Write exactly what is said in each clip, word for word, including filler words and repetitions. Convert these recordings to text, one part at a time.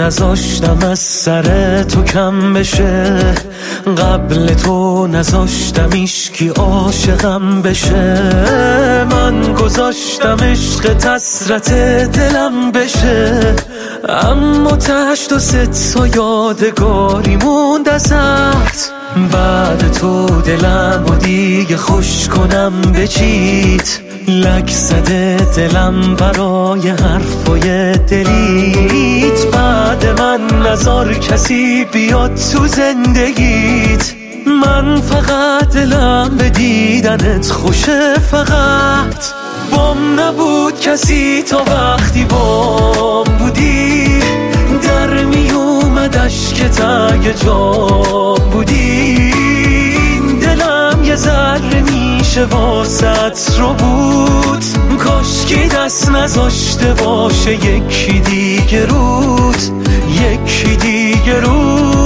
نذاشتم از سر تو کم بشه، قبل تو نذاشتم ایشکی عاشقم بشه. من گذاشتم عشق حسرت دلم بشه، اما تشت و ست تا یادگاری موند ازت. بعد تو دلم و دیگه خوش کنم به چیت، لک زده دلم برای حرفای دلیت. بعد من نذار کسی بیاد تو زندگیت، من فقط دلم به دیدنت خوشه. فقط بام نبود کسی تا وقتی بام بودی، در می اومد اشکت اگه جام بودی. دلم یه ذره میشه واسط رو بود، کاشکی دست نذاشته باشه یکی دیگه رود، یکی دیگه رود.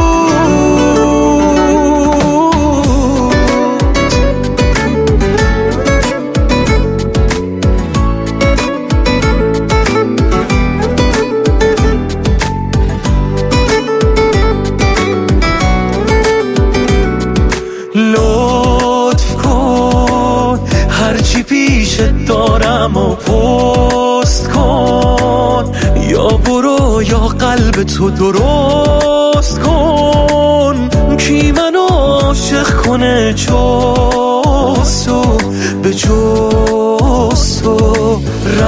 لطف کن هرچی پیشت دارم و پست کن، یا برو یا قلب تو درست کن. کی منو عاشق کنه جز تو، به جز تو.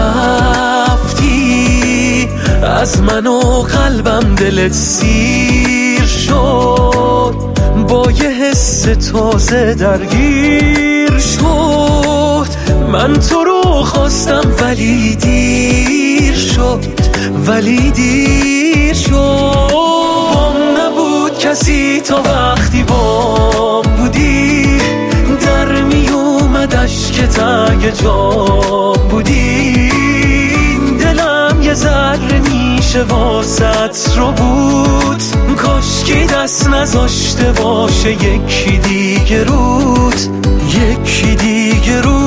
رفتی از من و قلبم دلت سیر شد، با یه حس تازه درگیر شد. من تو رو خواستم ولی دیر شد، ولی دیر شد. بام نبود کسی تا وقتی بام بودی، در می اومد اشکت اگه جام بودی. دلم یه ذره میشه واسط رو بود، کاشکی دست نذاشته باشه یکی دیگه رود، یکی دیگه رود.